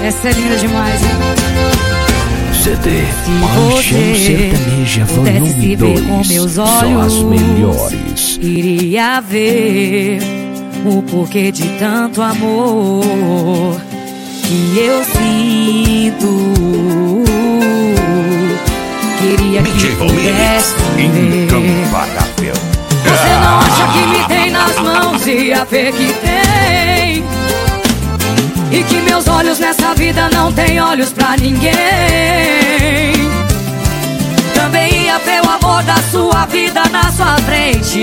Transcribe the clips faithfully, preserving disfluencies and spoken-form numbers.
Essa é linda demais, hein? C D Paixão Sertaneja Volume dois. Só as melhores. Iria ver o porquê de tanto amor que eu sinto. Queria que pudesse ver. Você não acha que me tem nas mãos e a ver que tem, e que meus olhos nessa vida não tem olhos pra ninguém. Também ia ver o amor da sua vida na sua frente,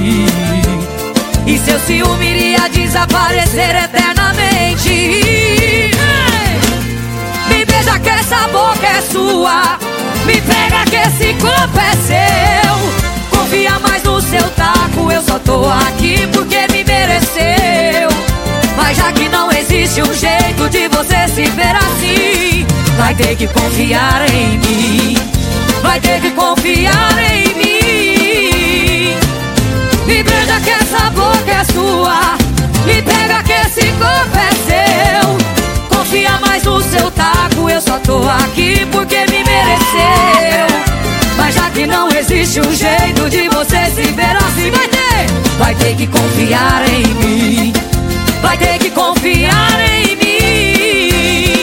e seu ciúme iria desaparecer eternamente. Ei! Me beija que essa boca é sua, me pega que esse corpo é seu. Confia mais no seu taco, eu só tô aqui porque me mereceu. Mas já que não existe um jeito de você se ver assim, vai ter que confiar em mim, vai ter que confiar em mim. Me beija que essa boca é sua, me pega que esse corpo é seu. Confia mais no seu taco, eu só tô aqui porque me mereceu. Mas já que não existe um jeito de você se ver assim, vai ter, vai ter que confiar em mim, vai ter que confiar em mim.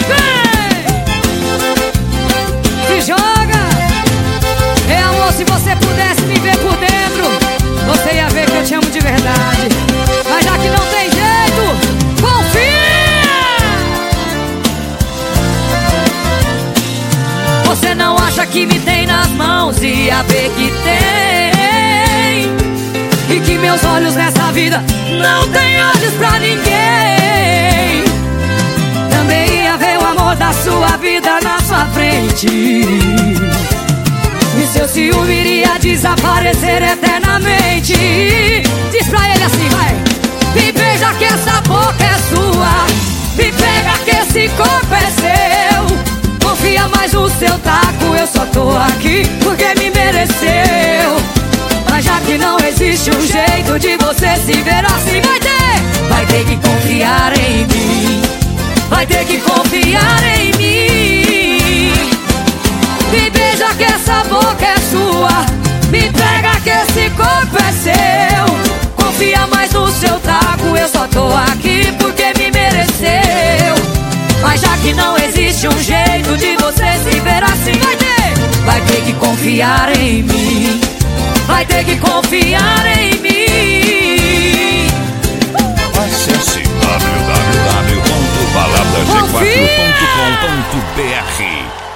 Se joga! É, amor, se você pudesse me ver por dentro, você ia ver que eu te amo de verdade. Mas já que não tem jeito, confia! Você não acha que me tem nas mãos e a ver que tem, e que meus olhos nessa vida não tem olhos pra ninguém. Também ia ver o amor da sua vida na sua frente, e seu ciúme iria desaparecer eternamente. Diz pra ele assim, vai. Me beija que essa boca é sua, me pega que esse corpo é seu. Confia mais no seu taco, eu só tô aqui porque me mereceu. Mas já que não existe um jeito de você se ver assim, vai ter, vai ter que confiar em mim, vai ter que confiar em mim. Me beija que essa boca é sua, me pega que esse corpo é seu. Confia mais no seu taco, eu só tô aqui porque me mereceu. Mas já que não existe um jeito de você se ver assim, vai ter, vai ter que confiar em mim, vai ter que confiar em mim. Acesse w w w ponto balada g quatro ponto com ponto b r.